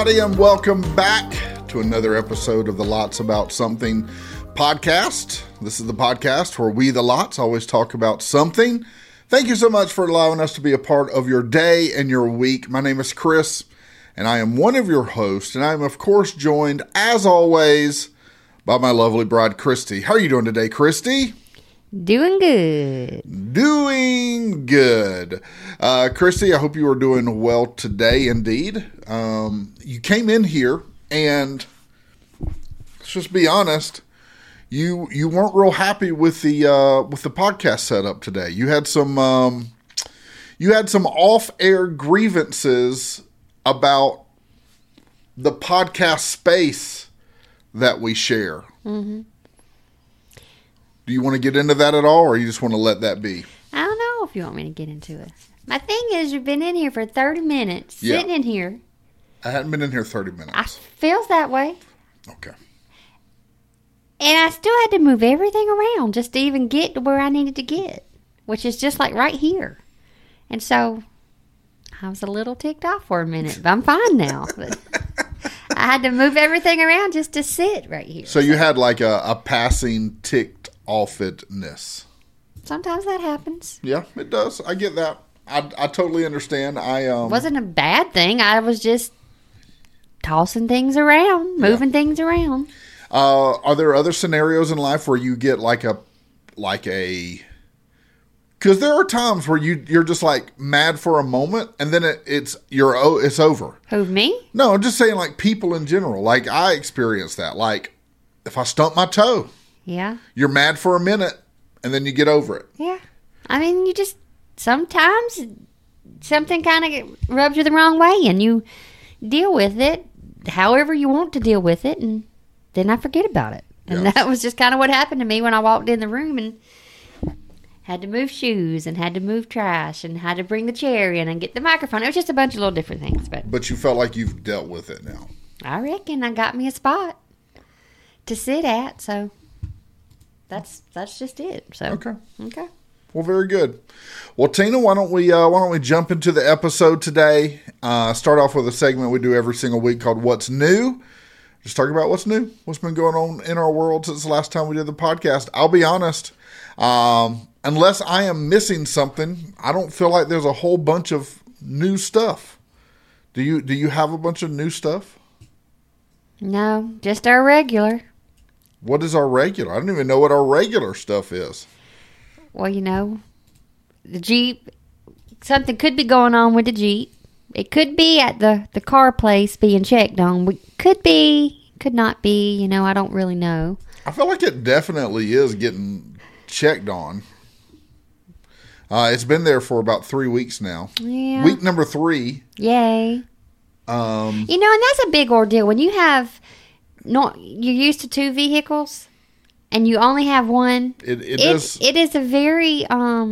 everybody, and welcome back to another episode of the Lots About Something podcast. This is the podcast where we, the Lots, always talk about something. Thank you so much for allowing us to be a part of your day and your week. My name is Chris, and I am one of your hosts, and I am, of course, joined, as always, by my lovely bride, Christy. How are you doing today, Christy? Doing good. Doing good. Christy, I hope you are doing well today, indeed. You came in here, and let's just be honest, you weren't real happy with the podcast setup today. You had some off-air grievances about the podcast space that we share. Mm-hmm. Do you want to get into that at all, or you just want to let that be? I don't know if you want me to get into it. My thing is, you've been in here for 30 minutes, sitting in here. I hadn't been in here 30 minutes. I feels that way. Okay. And I still had to move everything around just to even get to where I needed to get, which is just like right here. And so I was a little ticked off for a minute, but I'm fine now. But I had to move everything around just to sit right here. So you had like a passing ticked off-itness. Sometimes that happens. Yeah, it does. I get that. I totally understand. It wasn't a bad thing. I was just tossing things around, moving things around. Are there other scenarios in life where you get like a, because there are times where you're just like mad for a moment and then it's over. Who, me? No, I'm just saying like people in general. Like I experience that. Like if I stump my toe. Yeah. You're mad for a minute and then you get over it. Yeah. I mean, you just, sometimes something kind of rubs you the wrong way and you deal with it however you want to deal with it, and then I forget about it. And that was just kind of what happened to me when I walked in the room and had to move shoes and had to move trash and had to bring the chair in and get the microphone. It was just a bunch of little different things. But you felt like you've dealt with it now. I reckon I got me a spot to sit at, so that's just it. So okay. Well, very good. Well, Tina, why don't we jump into the episode today? Start off with a segment we do every single week called "What's New." Just talk about what's new, what's been going on in our world since the last time we did the podcast. I'll be honest, unless I am missing something, I don't feel like there's a whole bunch of new stuff. Do you have a bunch of new stuff? No, just our regular. What is our regular? I don't even know what our regular stuff is. Well, the Jeep, something could be going on with the Jeep. It could be at the car place being checked on. Could be, could not be, I don't really know. I feel like it definitely is getting checked on. It's been there for about 3 weeks now. Yeah. Week number 3. Yay. And that's a big ordeal. When you're used to 2 vehicles and you only have one, it is a very,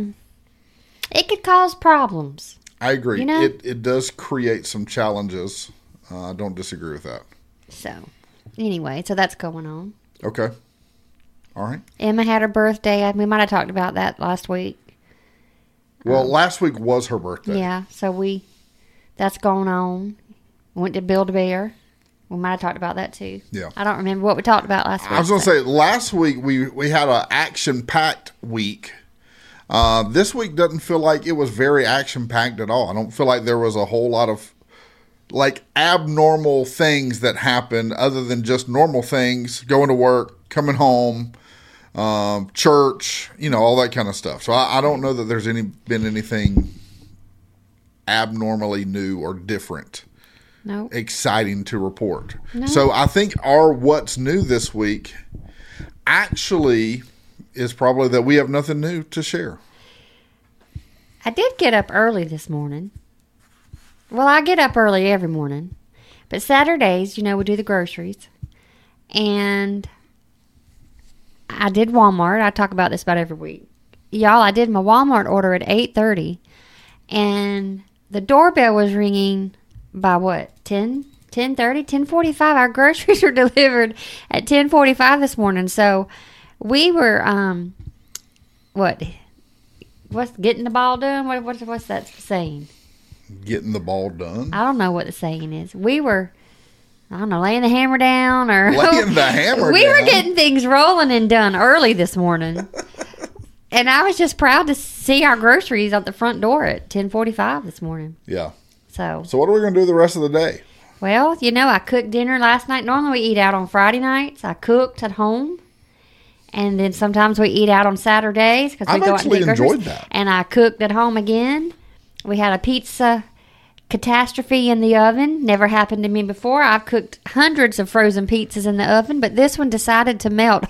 it could cause problems. I agree. It does create some challenges. I don't disagree with that. So, anyway, that's going on. Okay. All right. Emma had her birthday. We might have talked about that last week. Well, last week was her birthday. Yeah, so that's going on. Went to Build-A-Bear. We might have talked about that too. Yeah. I don't remember what we talked about last week. I was going to say, last week we had an action-packed week. This week doesn't feel like it was very action-packed at all. I don't feel like there was a whole lot of like abnormal things that happened other than just normal things, going to work, coming home, church, all that kind of stuff. So I don't know that there's been anything abnormally new or different. No. Exciting to report. No. So I think our what's new this week actually is probably that we have nothing new to share. I did get up early this morning. Well, I get up early every morning. But Saturdays, we do the groceries. And I did Walmart. I talk about this about every week. Y'all, I did my Walmart order at 8:30. And the doorbell was ringing by what? 10:30, 10:45. Our groceries were delivered at 10:45 this morning. So we were what's getting the ball done? What's that saying? Getting the ball done? I don't know what the saying is. We were I don't know, laying the hammer down or Laying the hammer we were down? getting things rolling and done early this morning. And I was just proud to see our groceries at the front door at 10:45 this morning. Yeah. So So what are we going to do the rest of the day? well, I cooked dinner last night. Normally we eat out on Friday nights. I cooked at home. And then sometimes we eat out on Saturdays because we I've go out and actually get groceries. enjoyed that. And I cooked at home again. We had a pizza catastrophe in the oven. Never happened to me before. I've cooked hundreds of frozen pizzas in the oven, but this one decided to melt.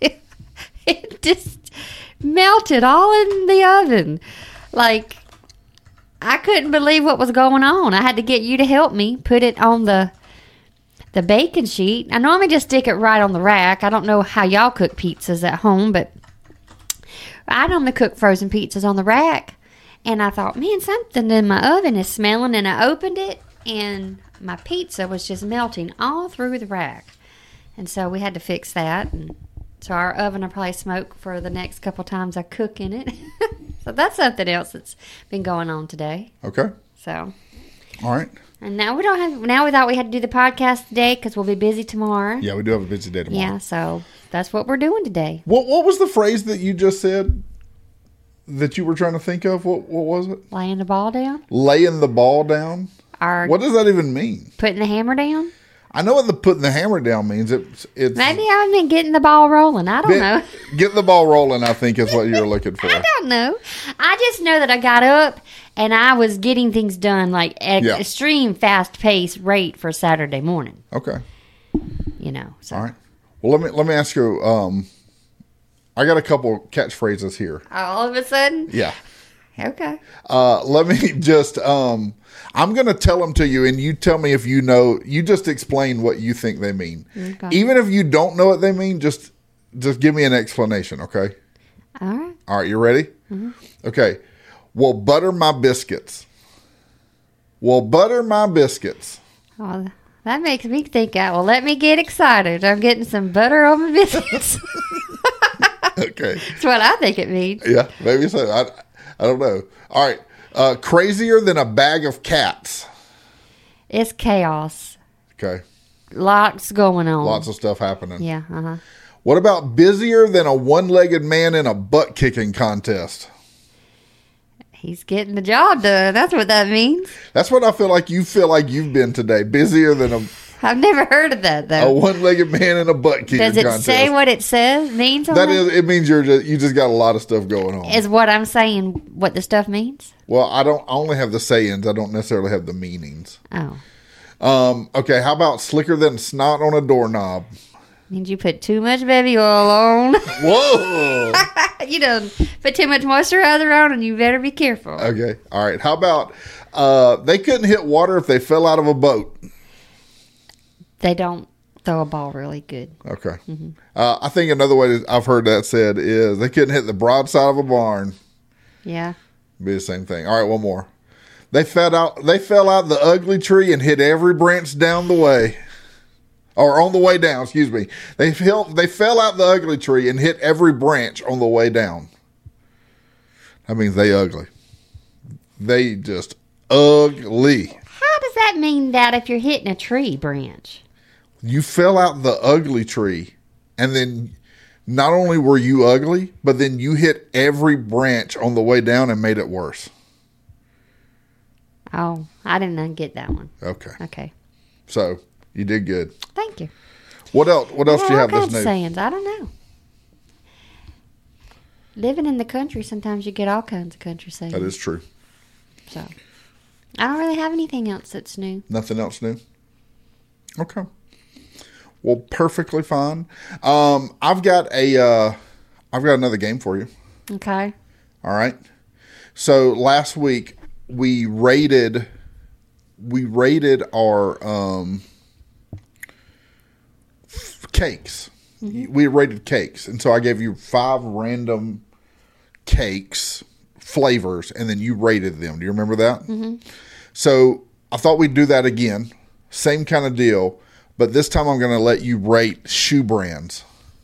It just melted all in the oven. Like, I couldn't believe what was going on. I had to get you to help me put it on the baking sheet. I normally just stick it right on the rack. I don't know how y'all cook pizzas at home, but I normally cook frozen pizzas on the rack. And I thought, man, something in my oven is smelling. And I opened it, and my pizza was just melting all through the rack. And so we had to fix that. And so our oven will probably smoke for the next couple times I cook in it. So that's something else that's been going on today. Okay. So, All right. and now we don't have. Now we thought we had to do the podcast today because we'll be busy tomorrow. Yeah, we do have a busy day tomorrow. Yeah, so that's what we're doing today. What was the phrase that you just said that you were trying to think of? What was it? Laying the ball down, Laying the ball down? or What does that even mean? putting the hammer down. I know what the putting the hammer down means. It's Maybe I've been getting the ball rolling. I don't know. Get the ball rolling, I think is what you're looking for. I don't know. I just know that I got up and I was getting things done like at Yeah. extreme fast pace rate for Saturday morning. Okay. So All right. Well, let me ask you. I got a couple catchphrases here. all of a sudden, Yeah. okay. Let me just. I'm going to tell them to you, and you tell me if you know. You just explain what you think they mean. Okay. Even if you don't know what they mean, just give me an explanation, okay? All right. All right, you ready? Mm-hmm. Okay. Well, butter my biscuits. Well, butter my biscuits. Well, that makes me think out. Well, let me get excited. I'm getting some butter on my biscuits. Okay. That's what I think it means. Yeah, maybe so. I don't know. All right. Crazier than a bag of cats. It's chaos. Okay. Lots going on. Lots of stuff happening. Yeah. Uh-huh. What about busier than a one-legged man in a butt-kicking contest? He's getting the job done. That's what that means. That's what I feel like you've been today. Busier than a I've never heard of that though. one-legged man in a butt-kicking Does it contest. say what it says means? On That is, it means you just got a lot of stuff going on. Is what I'm saying what the stuff means? Well, I only have the sayings. I don't necessarily have the meanings. Oh, Okay, how about slicker than snot on a doorknob? means you put too much baby oil on. Whoa. You done put too much moisturizer on, and you better be careful. Okay, all right. How about they couldn't hit water if they fell out of a boat? They don't throw a ball really good. Okay. I think another way that I've heard that said is they couldn't hit the broadside of a barn. Yeah. Be the same thing. All right, one more. They fell out the ugly tree and hit every branch down the way. Or on the way down, excuse me. They fell out the ugly tree and hit every branch on the way down. That means they ugly. They just ugly. How does that mean that if you're hitting a tree branch? You fell out the ugly tree, and then not only were you ugly, but then you hit every branch on the way down and made it worse. Oh, I didn't get that one. Okay. Okay. So you did good. Thank you. What else? What else do you have all that's kinds of new? sayings. I don't know. Living in the country, sometimes you get all kinds of country sayings. That is true. So, I don't really have anything else that's new. Nothing else new? Okay. Well, perfectly fine. I've got another game for you. Okay. All right. So last week we rated our cakes. Mm-hmm. We rated cakes, and so I gave you 5 random cakes flavors, and then you rated them. Do you remember that? Mm-hmm. So I thought we'd do that again. Same kind of deal, but this time I'm going to let you rate shoe brands.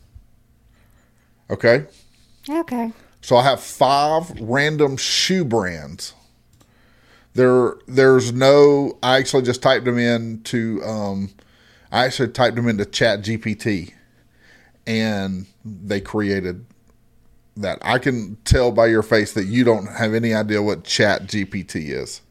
Okay? Okay. So I have 5 random shoe brands. There's no. I actually just typed them in to. I actually typed them into Chat GPT, and they created that. I can tell by your face that you don't have any idea what Chat GPT is.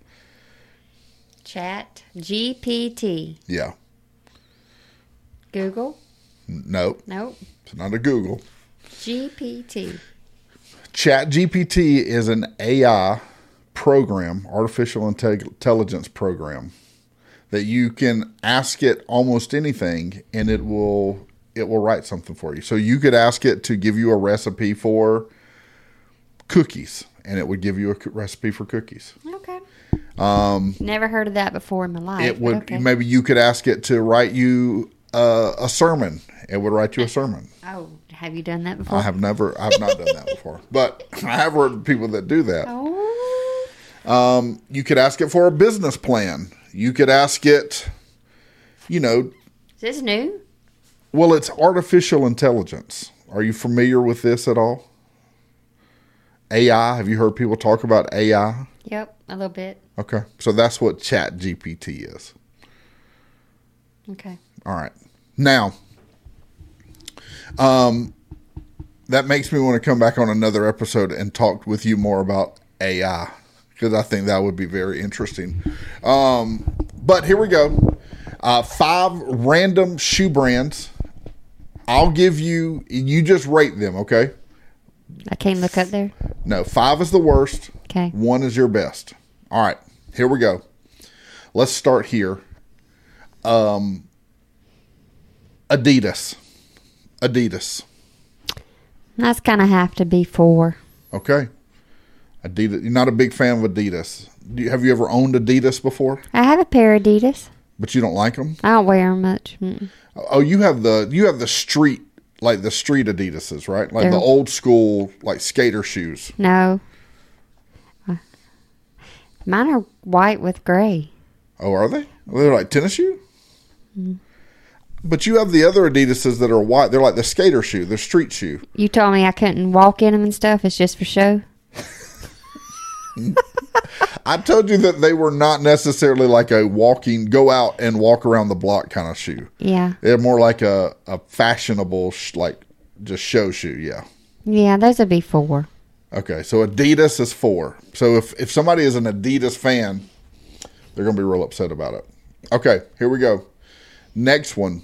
Chat GPT. Yeah. Google? Nope. Nope. It's not a Google. GPT. Chat GPT is an AI program, artificial intelligence program, that you can ask it almost anything and it will write something for you. So you could ask it to give you a recipe for cookies, and it would give you a recipe for cookies. Okay. Never heard of that before in my life. It would okay. Maybe you could ask it to write you a sermon. It would write you a sermon. Oh, have you done that before? I have not done that before, but I have heard of people that do that. Oh. You could ask it for a business plan. You could ask it, Is this new? well, it's artificial intelligence. Are you familiar with this at all? AI. Have you heard people talk about AI? Yep, a little bit. Okay. So that's what Chat GPT is. Okay. All right. Now, that makes me want to come back on another episode and talk with you more about AI, because I think that would be very interesting. But here we go. 5 random shoe brands. I'll give you just rate them, okay? I can't look up there. No, 5 is the worst. Okay. 1 is your best. All right, here we go. Let's start here. Adidas. That's gonna have to be 4. Okay. Adidas. You're not a big fan of Adidas. Have you ever owned Adidas before? I have a pair of Adidas. But you don't like them? I don't wear them much. Mm-mm. Oh, you have the street, like the street Adidases, right? Like They're- the old school, like skater shoes. No. Mine are white with gray. Oh, are they? They're like tennis shoe? But you have the other Adidases that are white. They're like the skater shoe, the street shoe. You told me I couldn't walk in them and stuff. It's just for show. I told you that they were not necessarily like a go out and walk around the block kind of shoe. Yeah. They're more like a fashionable, like just show shoe, yeah. Yeah, those would be 4. Okay, so Adidas is 4. So if somebody is an Adidas fan, they're going to be real upset about it. Okay, here we go. Next one.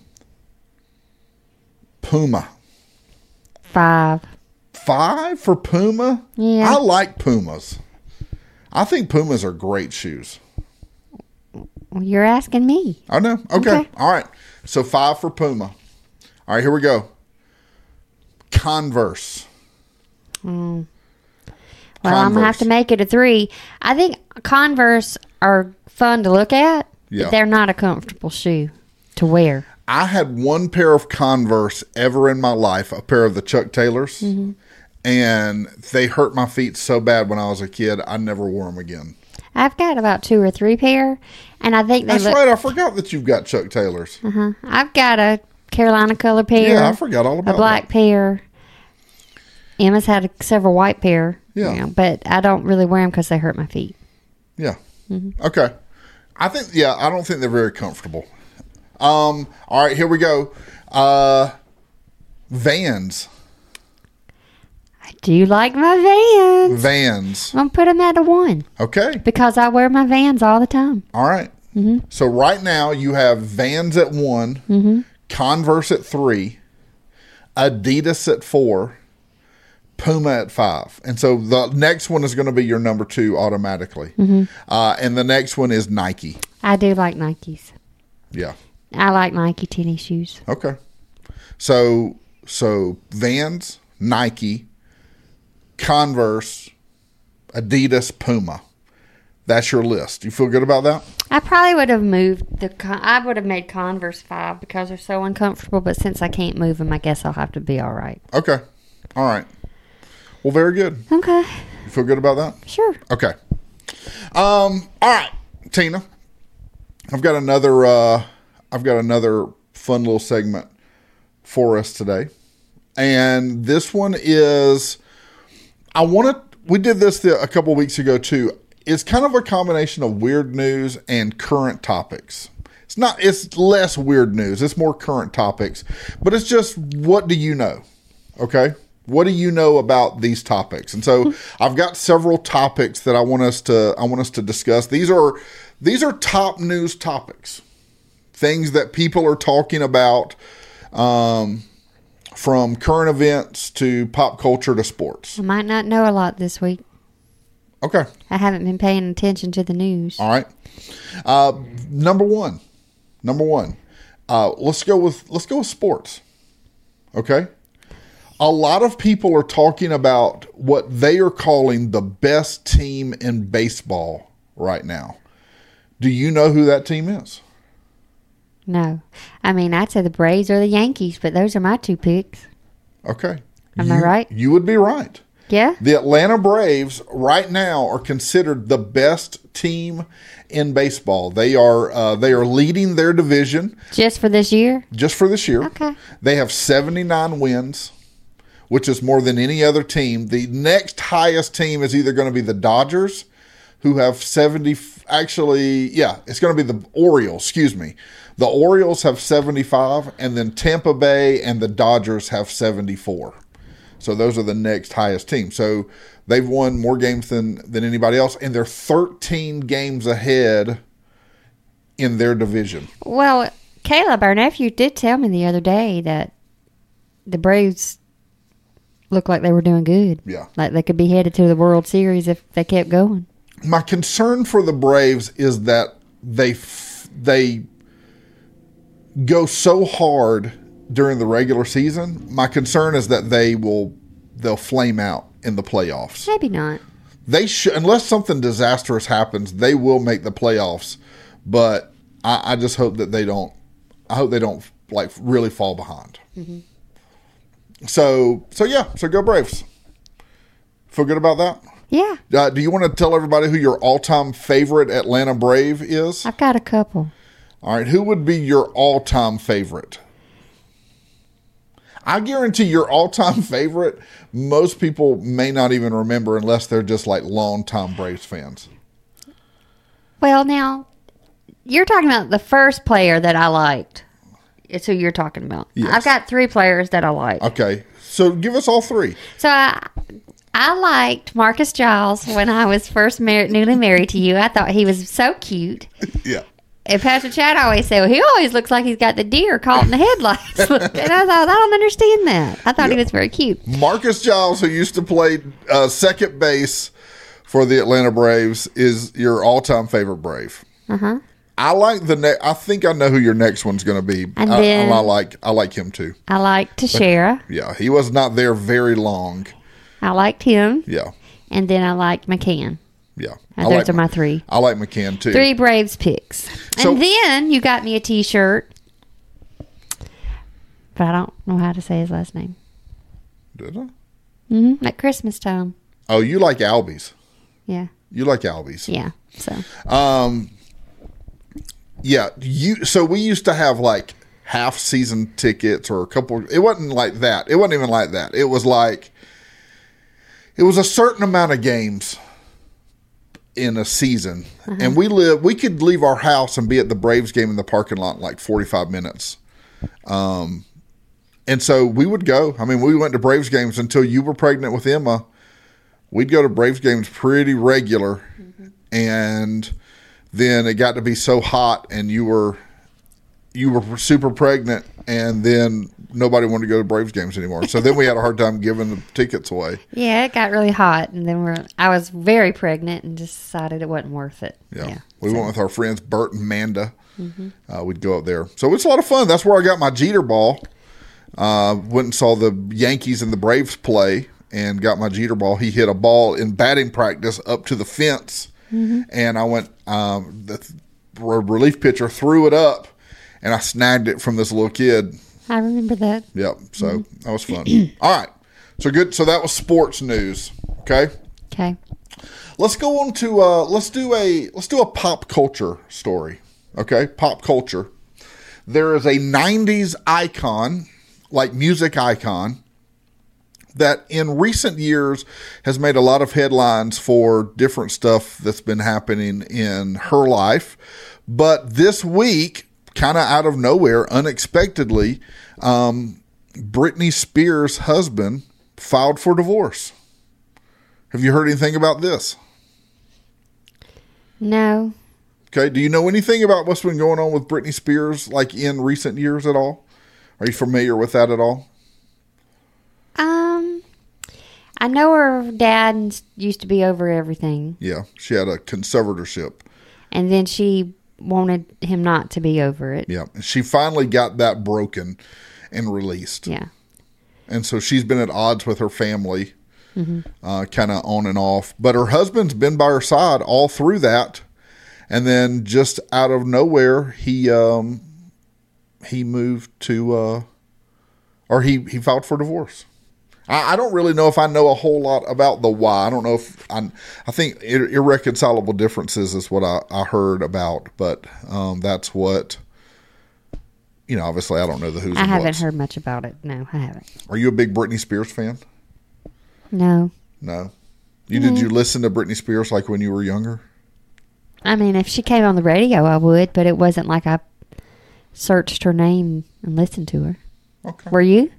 Puma. 5. 5 for Puma? Yeah. I like Pumas. I think Pumas are great shoes. Well, you're asking me. I know. Okay. Okay. All right. So 5 for Puma. All right, here we go. Converse. Well, I'm going to have to make it a 3. I think Converse are fun to look at, Yeah. but they're not a comfortable shoe to wear. I had one pair of Converse ever in my life, a pair of the Chuck Taylors, and they hurt my feet so bad when I was a kid, I never wore them again. I've got about 2 or 3 pair, and I think they That's look. right. I forgot that you've got Chuck Taylors. I've got a Carolina color pair. Yeah, I forgot all about a black that. pair. Emma's had several white pair. Yeah. But I don't really wear them because they hurt my feet. Yeah. Okay. I don't think they're very comfortable. All right, here we go. Vans. I do like my Vans. Vans. I'm going to put them at a 1 Okay. because I wear my Vans all the time. All right. So right now you have Vans at 1, Converse at 3, Adidas at 4, Puma at 5. And so the next one is going to be your number 2 automatically. And the next one is Nike. I do like Nikes. Yeah. I like Nike tennis shoes. Okay. So Vans, Nike, Converse, Adidas, Puma. That's your list. You feel good about that? I probably would have moved I would have made Converse 5 because they're so uncomfortable. But since I can't move them, I guess I'll have to be all right. Okay. All right. Well, very good. Okay. You feel good about that? Sure. Okay. All right, Tina. I've got another fun little segment for us today. And this one is we did this a couple weeks ago too. It's kind of a combination of weird news and current topics. It's it's less weird news. It's more current topics, but it's just, what do you know? Okay. What do you know about these topics? And so I've got several topics that I want us to discuss. These are top news topics, things that people are talking about, from current events to pop culture to sports. I might not know a lot this week. Okay. I haven't been paying attention to the news. All right. Number one. Let's go with sports. Okay. A lot of people are talking about what they are calling the best team in baseball right now. Do you know who that team is? No. I mean, I'd say the Braves or the Yankees, but those are my two picks. Okay. Am I right? You would be right. Yeah? The Atlanta Braves right now are considered the best team in baseball. They are leading their division. Just for this year? Just for this year. Okay. They have 79 wins, which is more than any other team. The next highest team is either going to be the Dodgers, who have 70. Actually, yeah, it's going to be the Orioles. Excuse me. The Orioles have 75, and then Tampa Bay and the Dodgers have 74. So those are the next highest team. So they've won more games than anybody else, and they're 13 games ahead in their division. Well, Caleb, our nephew, did tell me the other day that the Braves looked like they were doing good. Yeah. Like they could be headed to the World Series if they kept going. My concern for the Braves is that they go so hard during the regular season. My concern is that they'll flame out in the playoffs. Maybe not. They should, unless something disastrous happens, they will make the playoffs. But I just hope that they don't. I hope they don't like really fall behind. Mm-hmm. So go Braves. Feel good about that? Yeah. Do you want to tell everybody who your all-time favorite Atlanta Brave is? I've got a couple. All right. Who would be your all-time favorite? I guarantee your all-time favorite, most people may not even remember unless they're just like long-time Braves fans. Well, now, you're talking about the first player that I liked. It's who you're talking about. Yes. I've got three players that I like. Okay. So give us all three. So I liked Marcus Giles when I was first newly married to you. I thought he was so cute. Yeah. And Pastor Chad always said, well, he always looks like he's got the deer caught in the headlights. And I thought, I don't understand that. I thought he was very cute. Marcus Giles, who used to play second base for the Atlanta Braves, is your all-time favorite Brave. Uh-huh. I like I think I know who your next one's going to be. And then I like him too. I liked Teixeira. Yeah, he was not there very long. I liked him. Yeah. And then I liked McCann. Yeah. Those are my three. I like McCann too. Three Braves picks. So, and then you got me a T-shirt. But I don't know how to say his last name. Did I? Mm-hmm. At Christmas time. Oh, you like Albies. Yeah. You like Albies. Yeah. So. Yeah. So we used to have like half season tickets or a couple. It wasn't like that. It wasn't even like that. It was like, it was a certain amount of games in a season. Uh-huh. And we could leave our house and be at the Braves game in the parking lot in like 45 minutes. And so we would go. I mean, we went to Braves games until you were pregnant with Emma. We'd go to Braves games pretty regular. Mm-hmm. And then it got to be so hot and you were super pregnant, and then nobody wanted to go to Braves games anymore. So then we had a hard time giving the tickets away. Yeah, it got really hot, and then I was very pregnant and just decided it wasn't worth it. Yeah. We went with our friends Bert and Manda. Mm-hmm. We'd go up there. So it's a lot of fun. That's where I got my Jeter ball. Went and saw the Yankees and the Braves play and got my Jeter ball. He hit a ball in batting practice up to the fence, mm-hmm. and I went, the relief pitcher threw it up, and I snagged it from this little kid. I remember that. Yep. So that was fun. All right. So good. So that was sports news. Okay. Okay. Let's go on to let's do a pop culture story. Okay. Pop culture. There is a 90s icon, like music icon, that in recent years has made a lot of headlines for different stuff that's been happening in her life. But this week, kind of out of nowhere, unexpectedly, Britney Spears' husband filed for divorce. Have you heard anything about this? No. Okay. Do you know anything about what's been going on with Britney Spears, like in recent years at all? Are you familiar with that at all? I know her dad used to be over everything. Yeah. She had a conservatorship. And then she wanted him not to be over it. Yeah. She finally got that broken and released. Yeah. And so she's been at odds with her family, kind of on and off. But her husband's been by her side all through that. And then just out of nowhere, he moved to, or he filed for divorce. I don't really know if I know a whole lot about the why. I don't know if I think irreconcilable differences is what I heard about, but that's what, obviously I don't know the who's I and haven't what's. heard much about it. No, I haven't. Are you a big Britney Spears fan? No. No. Did you listen to Britney Spears like when you were younger? I mean, if she came on the radio, I would, but it wasn't like I searched her name and listened to her. Okay. Were you?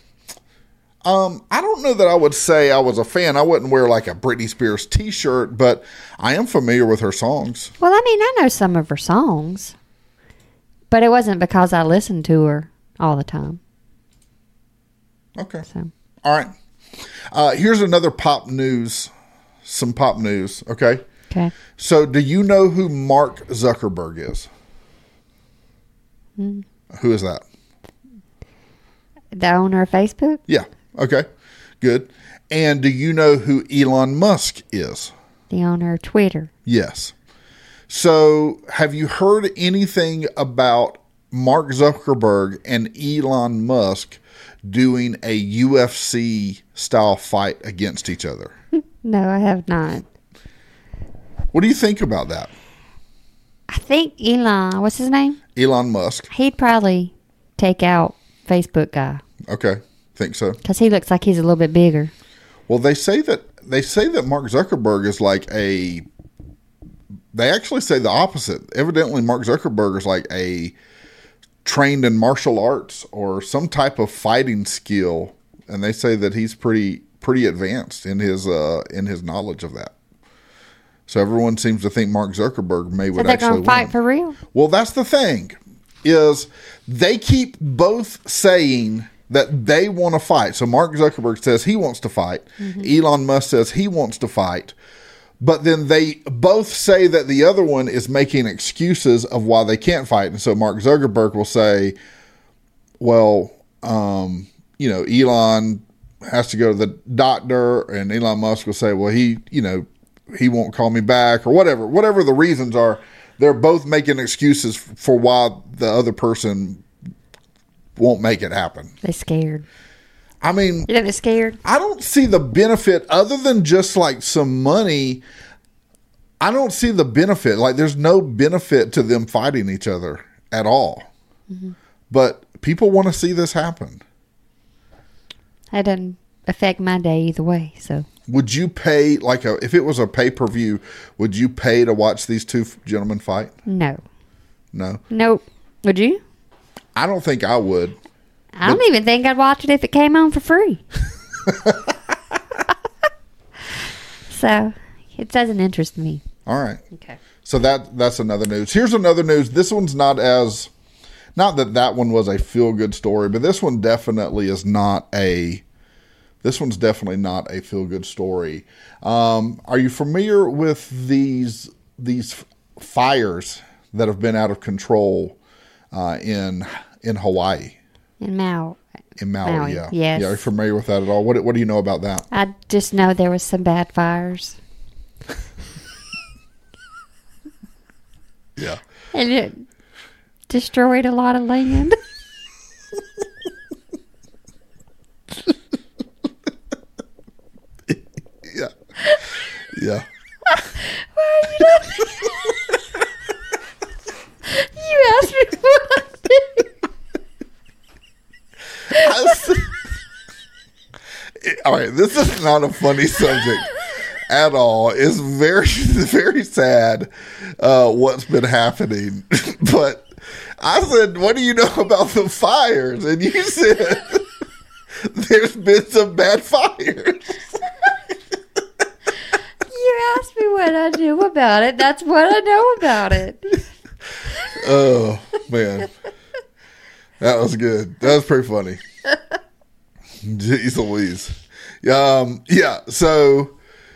I don't know that I would say I was a fan. I wouldn't wear like a Britney Spears t-shirt, but I am familiar with her songs. Well, I mean, I know some of her songs, but it wasn't because I listened to her all the time. Okay. So, All right. Here's another some pop news. Okay. okay. So do you know who Mark Zuckerberg is? Who is that? The owner of Facebook? Yeah. Okay. Good. And do you know who Elon Musk is? The owner of Twitter. Yes. So have you heard anything about Mark Zuckerberg and Elon Musk doing a UFC style fight against each other? No, I have not. What do you think about that? I think Elon, what's his name? Elon Musk. He'd probably take out Facebook guy Okay. Think so. because he looks like he's a little bit bigger. Well, they say that Mark Zuckerberg is like they actually say the opposite. Evidently, Mark Zuckerberg is like a trained in martial arts or some type of fighting skill, and they say that he's pretty advanced in his knowledge of that. So everyone seems to think Mark Zuckerberg would So they're actually going to fight win. for real? Well, that's the thing, is they keep both saying that they want to fight. So Mark Zuckerberg says he wants to fight. Elon Musk says he wants to fight. But then they both say that the other one is making excuses of why they can't fight. And so Mark Zuckerberg will say, well, Elon has to go to the doctor. And Elon Musk will say, well, he won't call me back or whatever the reasons are. They're both making excuses for why the other person won't make it happen. They're scared. I mean, You think they're scared? I don't see the benefit other than just like some money. I don't see the benefit. Like there's no benefit to them fighting each other at all. But people want to see this happen. That doesn't affect my day either way. So Would you pay if it was a pay-per-view, would you pay to watch these two gentlemen fight? no. No. Nope. Would you? I don't think I would. I don't even think I'd watch it if it came on for free. So it doesn't interest me. All right. Okay. So that's another news. Here's another news. This one's not that one was a feel-good story, but this one definitely is not this one's definitely not a feel-good story. Are you familiar with these fires that have been out of control in Hawaii? In Maui. In Maui, yeah. Yes. Yeah, are you familiar with that at all? What do you know about that? I just know there was some bad fires. Yeah. And it destroyed a lot of land. Yeah. Yeah. You asked me what I did. All right, this is not a funny subject at all. It's very, very sad what's been happening. But I said, what do you know about the fires? And you said, there's been some bad fires. You asked me what I knew about it. That's what I know about it. Oh, man. That was good. That was pretty funny. Jeez Louise. Yeah, so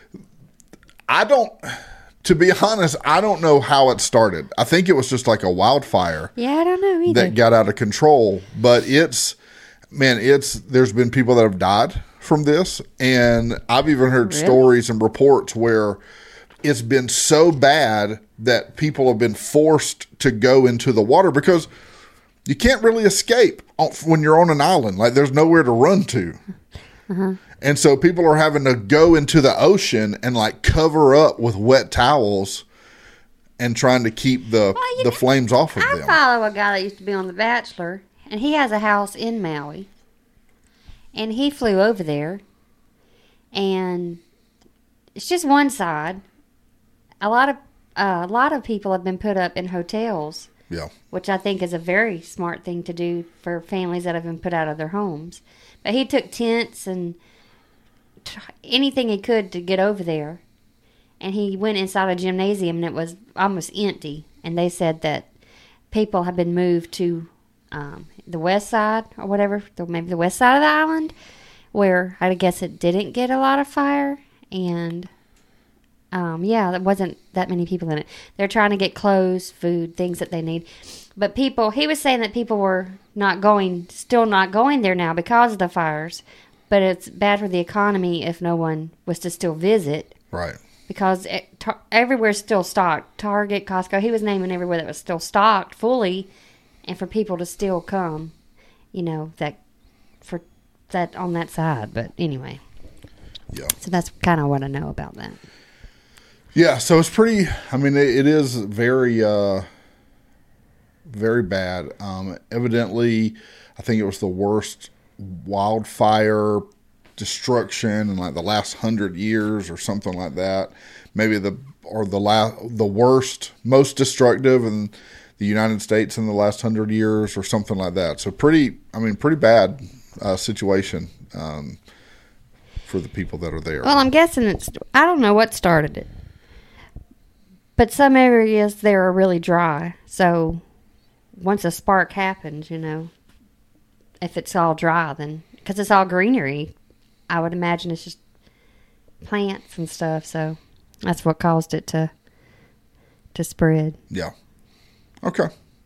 to be honest, I don't know how it started. I think it was just like a wildfire. Yeah, I don't know either. That got out of control. But there's been people that have died from this. And I've even heard stories and reports where it's been so bad that people have been forced to go into the water because you can't really escape when you're on an island. Like there's nowhere to run to. Uh-huh. And so people are having to go into the ocean and like cover up with wet towels and trying to keep the flames off of them. I follow a guy that used to be on The Bachelor, and he has a house in Maui. And he flew over there, and it's just one side. A lot of people have been put up in hotels. Yeah. Which I think is a very smart thing to do for families that have been put out of their homes. But he took tents and anything he could to get over there. And he went inside a gymnasium and it was almost empty. And they said that people have been moved to the west side or whatever, maybe the west side of the island, where I guess it didn't get a lot of fire. And there wasn't that many people in it. They're trying to get clothes, food, things that they need. But he was saying that people were still not going there now because of the fires. But it's bad for the economy if no one was to still visit. Right. Because everywhere's still stocked. Target, Costco, he was naming everywhere that was still stocked fully. And for people to still come, on that side. But anyway. Yeah. So that's kind of what I know about that. Yeah, so it's pretty, it is very, very bad. Evidently, I think it was the worst wildfire destruction in like the last 100 years or something like that. Maybe the worst, most destructive in the United States in the last 100 years or something like that. So pretty bad situation for the people that are there. Well, I'm guessing I don't know what started it. But some areas there are really dry. So once a spark happens, if it's all dry, then because it's all greenery, I would imagine it's just plants and stuff. So that's what caused it to spread. Yeah. Okay.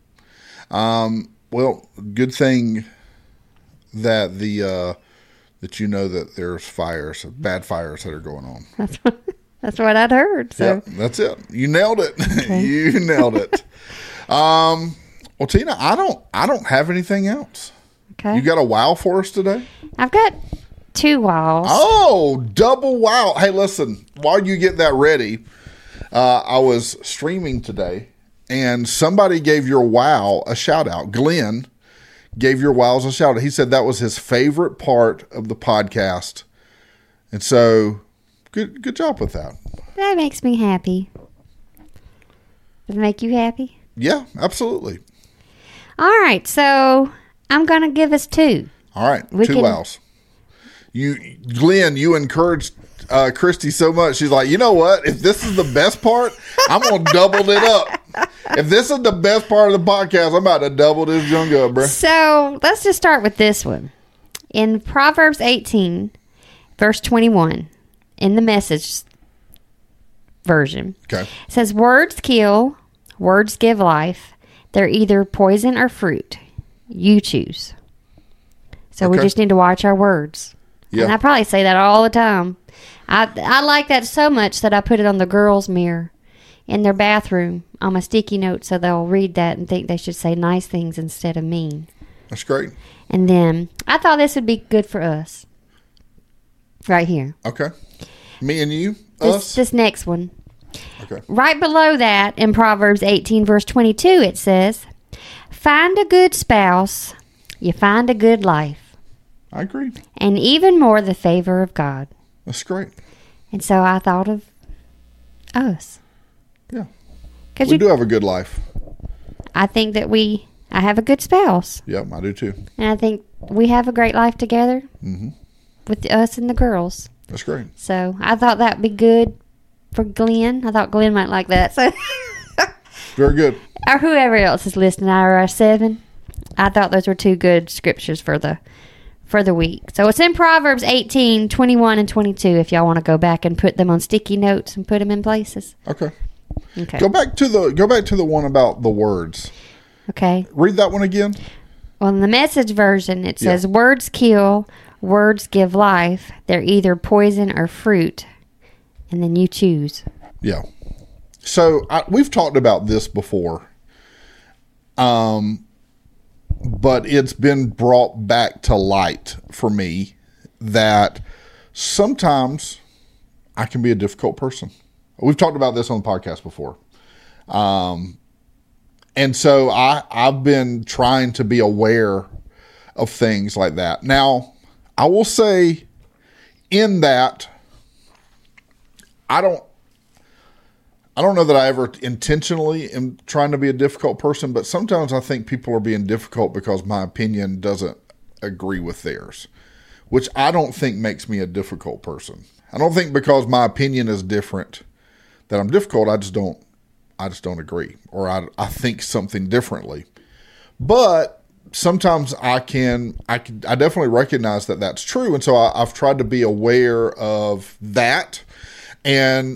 Well, good thing that that there's bad fires that are going on. That's what I'd heard. So. Yeah, that's it. You nailed it. Okay. You nailed it. Well, Tina, I don't have anything else. Okay. You got a wow for us today? I've got 2 wows. Oh, double wow. Hey, listen, while you get that ready, I was streaming today, and somebody gave your wow a shout-out. Glenn gave your wows a shout-out. He said that was his favorite part of the podcast. And so, good job with that. That makes me happy. Does it make you happy? Yeah, absolutely. All right, so I'm going to give us 2. All right, 2 wows. Glenn, you encouraged Christy so much. She's like, you know what? If this is the best part, I'm going to double it up. If this is the best part of the podcast, I'm about to double this junk up, bro. So let's just start with this one. In Proverbs 18, verse 21, in the Message version, okay, it says, words kill, words give life. They're either poison or fruit. You choose. So we just need to watch our words. Yeah. And I probably say that all the time. I like that so much that I put it on the girls' mirror in their bathroom on my sticky note so they'll read that and think they should say nice things instead of mean. That's great. And then I thought this would be good for us. Right here. Okay. Me and you? Us? This next one. Okay. Right below that in Proverbs 18 verse 22 it says, find a good spouse, you find a good life. I agree. And even more the favor of God. That's great. And so I thought of us. Yeah. We do have a good life. I think that I have a good spouse. Yep, I do too. And I think we have a great life together with us and the girls. That's great. So I thought that'd be good for Glenn. I thought Glenn might like that. So Very good. or whoever else is listening, IRS 7. I thought those were two good scriptures for the week. So it's in Proverbs 18, 21, and 22 if y'all want to go back and put them on sticky notes and put them in places. Okay. Okay. Go back to the one about the words. Okay. Read that one again. Well, in the Message version, it says, words kill, words give life. They're either poison or fruit. And then you choose. Yeah. So we've talked about this before. But it's been brought back to light for me that sometimes I can be a difficult person. We've talked about this on the podcast before. And so I've been trying to be aware of things like that. Now, I will say in that, I don't know that I ever intentionally am trying to be a difficult person, but sometimes I think people are being difficult because my opinion doesn't agree with theirs, which I don't think makes me a difficult person. I don't think because my opinion is different that I'm difficult. I just don't agree, or I think something differently. But sometimes I definitely recognize that that's true. And so I've tried to be aware of that and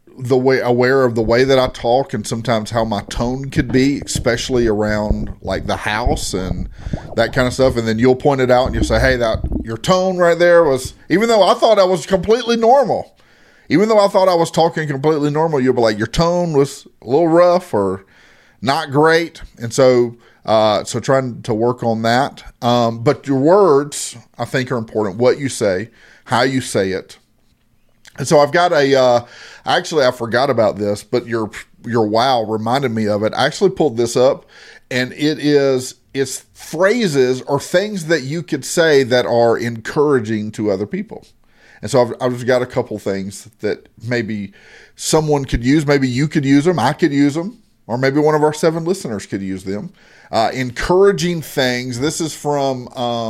aware of the way that I talk, and sometimes how my tone could be, especially around like the house and that kind of stuff. And then you'll point it out and you'll say, hey, that your tone right there was, even though I thought I was completely normal, even though I thought I was talking completely normal, you'll be like, your tone was a little rough or not great. And so trying to work on that. But your words, I think, are important. What you say, how you say it. And so I've got actually, I forgot about this, but your wow reminded me of it. I actually pulled this up, and it's phrases or things that you could say that are encouraging to other people. And so I've got a couple things that maybe someone could use. Maybe you could use them. I could use them. Or maybe one of our 7 listeners could use them. Encouraging things. This is from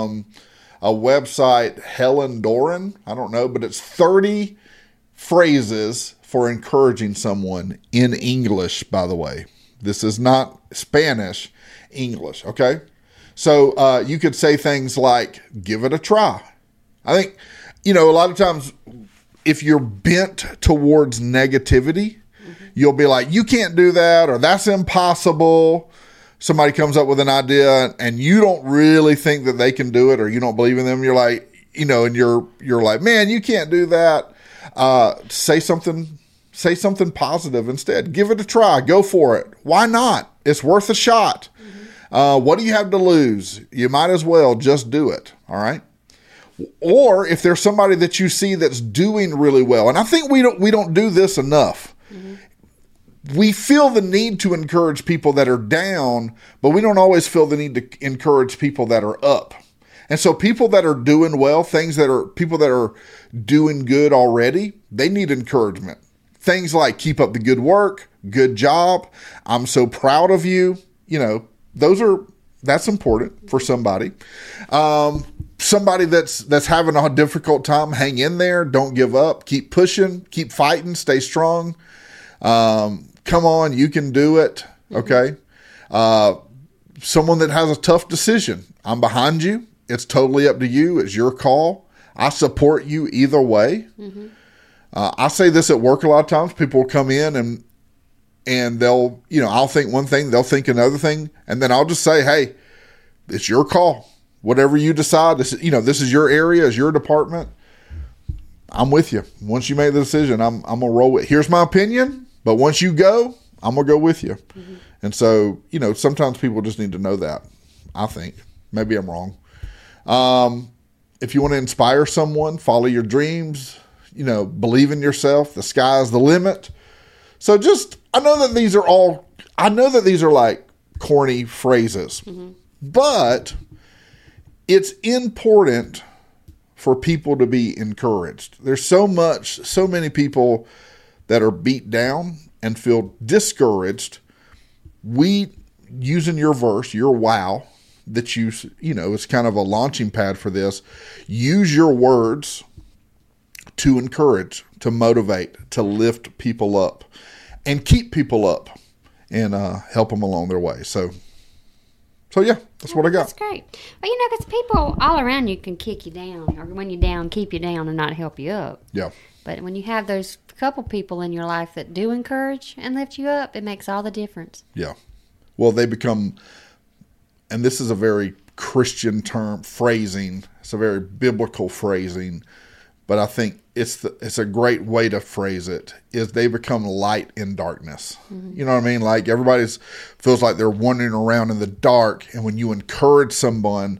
a website, Helen Doran. I don't know, but it's 30 phrases for encouraging someone in English, by the way. This is not Spanish, English, okay? So you could say things like, give it a try. I think, a lot of times if you're bent towards negativity, you'll be like, you can't do that, or that's impossible. Somebody comes up with an idea and you don't really think that they can do it, or you don't believe in them. You're like, and you're like, man, you can't do that. Say something positive instead. Give it a try. Go for it. Why not? It's worth a shot. What do you have to lose? You might as well just do it. All right. Or if there's somebody that you see that's doing really well, and I think we don't do this enough. We feel the need to encourage people that are down, but we don't always feel the need to encourage people that are up. And so people that are doing well, people that are doing good already, they need encouragement. Things like keep up the good work, good job, I'm so proud of you. That's important for somebody. Somebody that's having a difficult time, hang in there, don't give up, keep pushing, keep fighting, stay strong. Come on, you can do it. Okay. Someone that has a tough decision, I'm behind you. It's totally up to you. It's your call. I support you either way. I say this at work a lot of times. People will come in and they'll, I'll think one thing, they'll think another thing. And then I'll just say, hey, it's your call. Whatever you decide, this is your area, it's your department. I'm with you. Once you make the decision, I'm going to roll with it. Here's my opinion, but once you go, I'm going to go with you. And so, sometimes people just need to know that, I think. Maybe I'm wrong. If you want to inspire someone, follow your dreams, believe in yourself. The sky is the limit. So I know that these are like corny phrases, but it's important for people to be encouraged. There's so many people that are beat down and feel discouraged. We using your verse, your wow, that it's kind of a launching pad for this. Use your words to encourage, to motivate, to lift people up, and keep people up, and help them along their way. So yeah, that's what I got. That's great. Well, because people all around you can kick you down, or when you're down, keep you down and not help you up. Yeah. But when you have those couple people in your life that do encourage and lift you up, it makes all the difference. Yeah. Well, they become, and this is a very Christian phrasing. It's a very biblical phrasing, but I think it's a great way to phrase it, is they become light in darkness. Mm-hmm. You know what I mean? Like everybody's feels like they're wandering around in the dark, and when you encourage someone,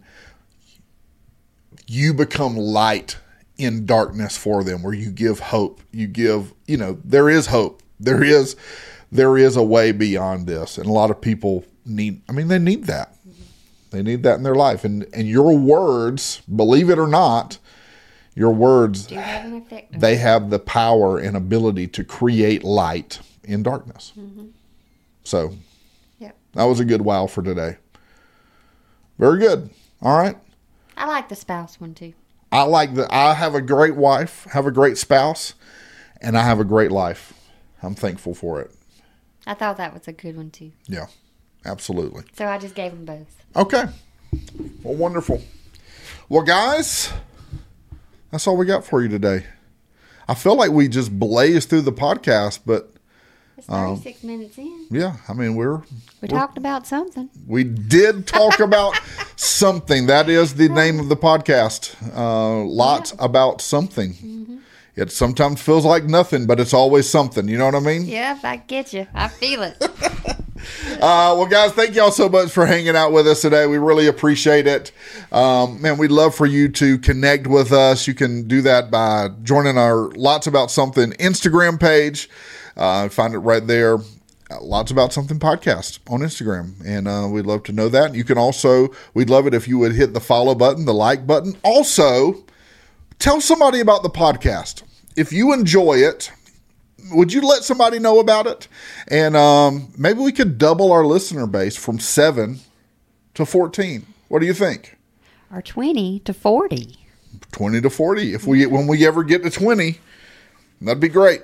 you become light in darkness for them, where you give hope. You give, there is hope. There is a way beyond this. And a lot of people they need that. They need that in their life. And your words, believe it or not, your words, do have an effect. They have the power and ability to create light in darkness. Mm-hmm. So, yep. That was a good wow for today. Very good. All right. I like the spouse one too. I have a great wife, have a great spouse, and I have a great life. I'm thankful for it. I thought that was a good one too. Yeah, absolutely. So I just gave them both. Okay. Well, wonderful. Well, guys, that's all we got for you today. I feel like we just blazed through the podcast, but it's 36 minutes in. Yeah, we talked about something. We did talk about something. That is the name of the podcast. Lots about something. Mm-hmm. It sometimes feels like nothing, but it's always something. You know what I mean? Yeah, I get you. I feel it. Well, guys, thank y'all so much for hanging out with us today. We really appreciate it. Man, we'd love for you to connect with us. You can do that by joining our Lots About Something Instagram page. Find it right there. Lots About Something podcast on Instagram. And we'd love to know that. You can also, we'd love it if you would hit the follow button, the like button. Also, tell somebody about the podcast. If you enjoy it, would you let somebody know about it? And maybe we could double our listener base from 7 to 14. What do you think? Or 20 to 40. 20 to 40. When we ever get to 20, that'd be great.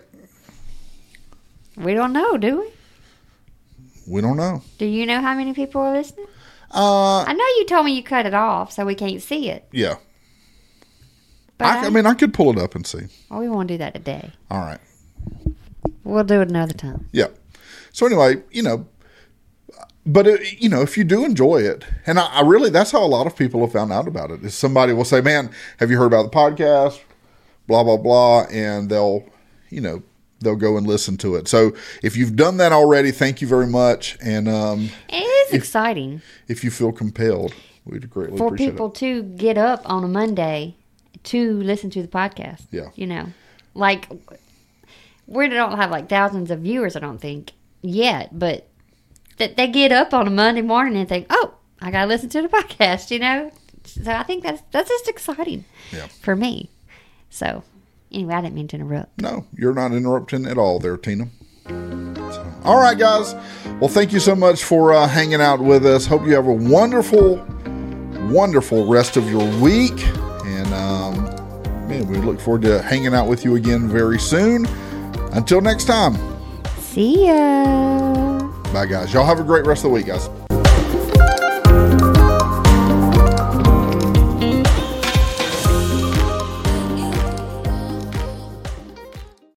We don't know, do we? We don't know. Do you know how many people are listening? I know you told me you cut it off, so we can't see it. Yeah. But I could pull it up and see. Oh, we won't do that today. All right. We'll do it another time. Yeah. So anyway, but if you do enjoy it, and I really, that's how a lot of people have found out about it, is somebody will say, man, have you heard about the podcast? Blah, blah, blah. And they'll go and listen to it. So if you've done that already, thank you very much. And it is exciting. If you feel compelled, we'd greatly appreciate it. For people to get up on a Monday to listen to the podcast. Yeah. Like, we don't have thousands of viewers, I don't think, yet, but that they get up on a Monday morning and think, oh, I got to listen to the podcast, So I think that's just exciting for me. So anyway, I didn't mean to interrupt. No, you're not interrupting at all there, Tina. So, all right, guys. Well, thank you so much for hanging out with us. Hope you have a wonderful, wonderful rest of your week. And, man, we look forward to hanging out with you again very soon. Until next time. See ya. Bye, guys. Y'all have a great rest of the week, guys.